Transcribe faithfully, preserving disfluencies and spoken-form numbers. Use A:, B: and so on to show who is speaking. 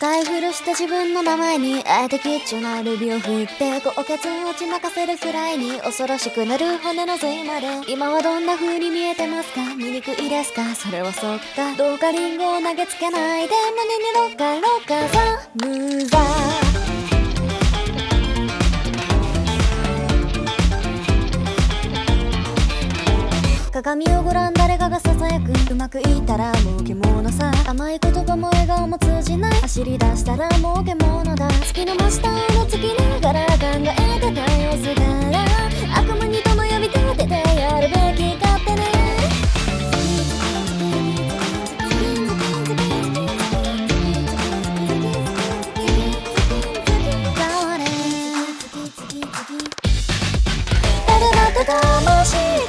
A: 使い古した自分の名前にあえてキッチュなルビを振って高血落ち任せるくらいに恐ろしくなる骨の髄まで。今はどんな風に見えてますか？醜いですか？それはそっか。どうかリンゴを投げつけないで胸にロッカロッカザムザ。鏡をご覧誰かがささやく。うまくいったらもう獣さ。甘い言葉も笑顔も通じない。走り出したらもう獣だ。月の真下のつきながら考えてた様子から、悪夢にとの呼び立ててやるべき勝手ね。誰だって魂